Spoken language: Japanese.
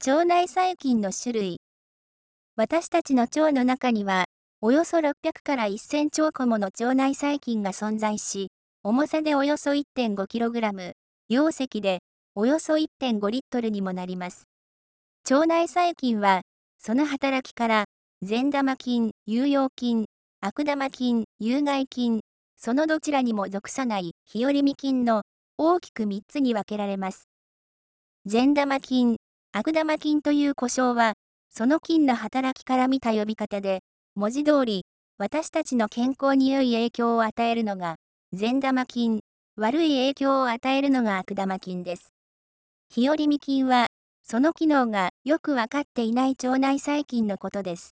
腸内細菌の種類。私たちの腸の中には、およそ600から1000兆個もの腸内細菌が存在し、重さでおよそ 1.5kg、容積でおよそ1.5リットルにもなります。腸内細菌は、その働きから、善玉菌、有用菌、悪玉菌、有害菌、そのどちらにも属さない日和見菌の大きく3つに分けられます。善玉菌、悪玉菌という呼称は、その菌の働きから見た呼び方で、文字通り、私たちの健康に良い影響を与えるのが善玉菌、悪い影響を与えるのが悪玉菌です。日和見菌は、その機能がよくわかっていない腸内細菌のことです。